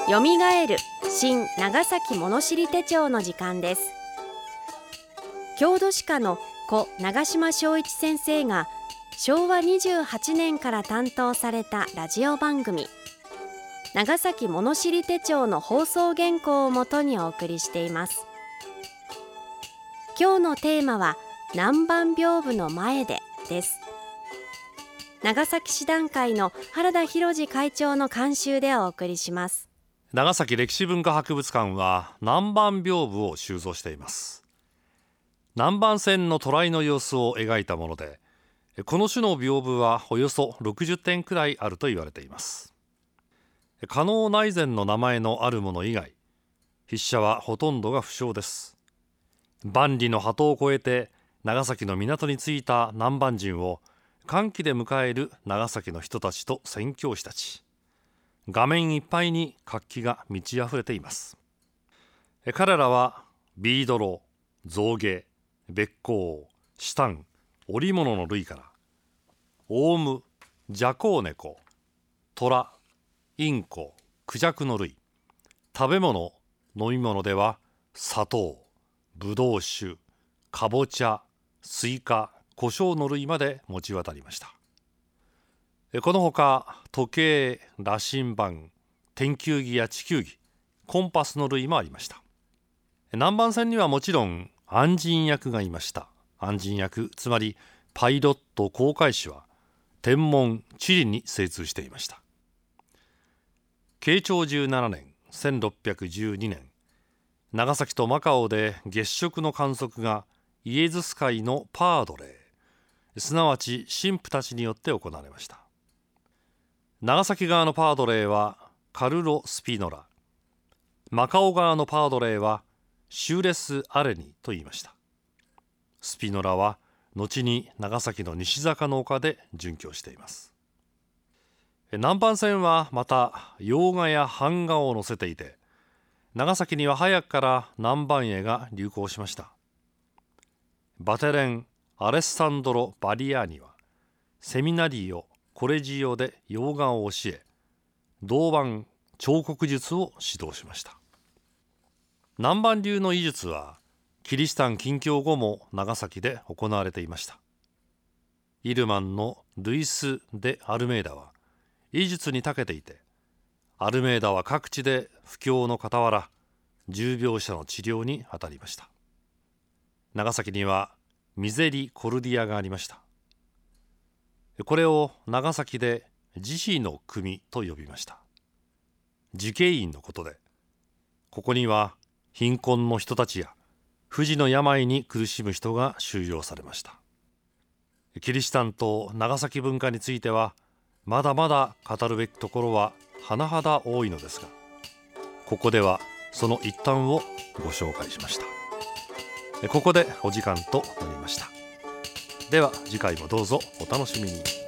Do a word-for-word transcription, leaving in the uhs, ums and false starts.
よみがえる新長崎物知り手帳の時間です。郷土史家の故長島昭一先生がしょうわにじゅうはちねんから担当されたラジオ番組長崎物知り手帳の放送原稿をもとにお送りしています。今日のテーマは南蛮屏風の前でです。長崎市団会の原田博次会長の監修でお送りします。 長崎歴史文化博物館は南蛮屏風を収蔵しています。南蛮船の渡来の様子を描いたもので、この種の屏風はおよそろくじゅってんくらいあると言われています。加納内前の名前のあるもの以外、筆者はほとんどが不詳です。万里の鳩を越えて長崎の港に着いた南蛮人を歓喜で迎える長崎の人たちと宣教師たち、画面いっぱいに活気が満ち溢れています。彼らはビードロ、象牙、べっ甲、シタン、織物の類からオウム、ジャコウネコ、トラ、インコ、クジャクの類、食べ物、飲み物では砂糖、ブドウ酒、かぼちゃ、スイカ、胡椒の類まで持ち渡りました。このほか時計、羅針盤、天球儀や地球儀、コンパスの類もありました。南蛮船にはもちろん按針役がいました。按針役、つまりパイロット航海士は天文地理に精通していました。慶長じゅうななねんせんろっぴゃくじゅうにねん、長崎とマカオで月食の観測がイエズス会のパードレー、すなわち神父たちによって行われました。長崎側のパードレーはカルロ・スピノラ、マカオ側のパードレーはシューレス・アレニと言いました。スピノラは後に長崎の西坂の丘で殉教しています。南蛮船はまた洋画や版画を載せていて、長崎には早くから南蛮絵が流行しました。バテレン・アレッサンドロ・バリアーニはセミナリオ・コレジオで洋画を教え、銅板・彫刻術を指導しました。南蛮流の医術はキリシタン禁教後も長崎で行われていました。イルマンのルイス・デ・アルメイダは医術に長けていて、アルメイダは各地で布教の傍ら重病者の治療に当たりました。長崎にはミゼリコルディアがありました。これを長崎で慈悲の組と呼びました。慈恵院のことで、ここには貧困の人たちや不治の病に苦しむ人が収容されました。キリシタンと長崎文化についてはまだまだ語るべきところは甚だ多いのですが、ここではその一端をご紹介しました。ここでお時間となりました。では次回もどうぞお楽しみに。